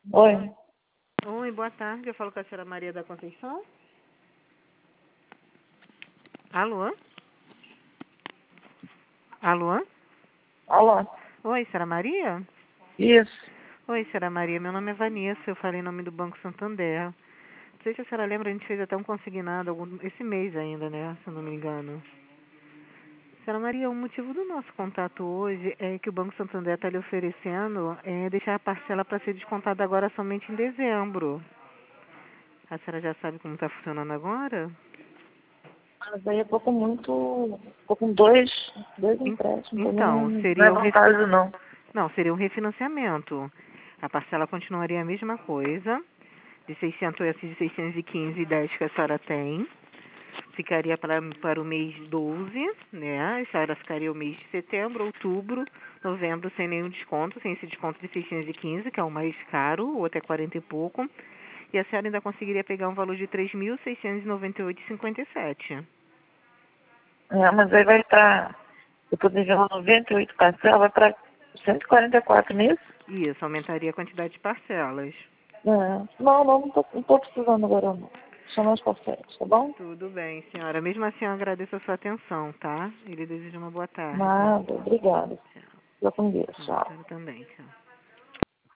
Oi. Oi, boa tarde. Eu falo com a senhora Maria da Conceição. Alô? Alô? Alô? Oi, senhora Maria? Isso. Oi, senhora Maria. Meu nome é Vanessa. Eu falei em nome do Banco Santander. Não sei se a senhora lembra, a gente fez até um consignado esse mês ainda, né? Se eu não me engano. Senhora Maria, o motivo do nosso contato hoje é que o Banco Santander está lhe oferecendo deixar a parcela para ser descontada agora somente em dezembro. A senhora já sabe como está funcionando agora? Mas aí eu tô com muito. Tô com dois empréstimos. Então, Não é vantagem, não. Não, seria um refinanciamento. A parcela continuaria a mesma coisa, de 615,10 que a senhora tem. Ficaria para o mês 12, né? A senhora ficaria o mês de setembro, outubro, novembro sem nenhum desconto, sem esse desconto de 615, que é o mais caro, o outro é 40 e pouco. E a senhora ainda conseguiria pegar um valor de 3.698,57. É, mas aí vai estar. Eu tô devendo 98 parcelas, vai para 144 nisso? Isso, aumentaria a quantidade de parcelas. É. Não tô precisando agora, não. Só mais parcelas, tá bom? Tudo bem, senhora. Mesmo assim, eu agradeço a sua atenção, tá? Ele deseja uma boa tarde. Nada, obrigada. Tchau. Fica com Deus, A tchau. senhora também, tchau.